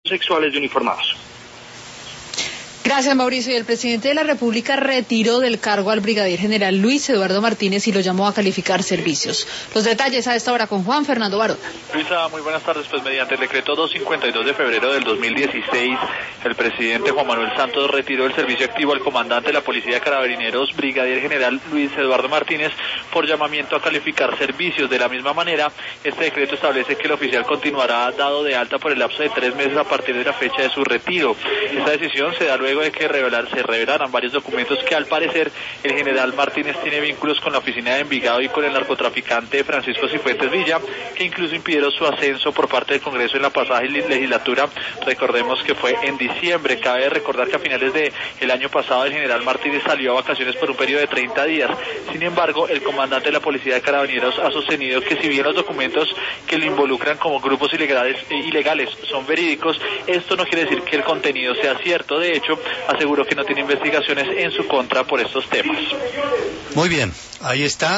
sexuales de uniformados. Gracias, Mauricio. Y el presidente de la República retiró del cargo al brigadier general Luis Eduardo Martínez y lo llamó a calificar servicios. Los detalles a esta hora con Juan Fernando Barona. Luisa, muy buenas tardes. Pues mediante el decreto 252 de febrero del 2016, el presidente Juan Manuel Santos retiró el servicio activo al comandante de la Policía de Carabineros, brigadier general Luis Eduardo Martínez, por llamamiento a calificar servicios. De la misma manera, este decreto establece que el oficial continuará dado de alta por el lapso de 3 meses a partir de la fecha de su retiro. Esta decisión se da luego de que se revelaran varios documentos que al parecer el general Martínez tiene vínculos con la oficina de Envigado y con el narcotraficante Francisco Cifuentes Villa, que incluso impidieron su ascenso por parte del Congreso en la pasada legislatura. Recordemos que fue en diciembre. Cabe recordar que a finales del año pasado el general Martínez salió a vacaciones por un periodo de 30 días. Sin embargo, el comandante de la Policía de Carabineros ha sostenido que si bien los documentos que lo involucran como grupos ilegales son verídicos, esto no quiere decir que el contenido sea cierto. De hecho, aseguró que no tiene investigaciones en su contra por estos temas. Muy bien, ahí está.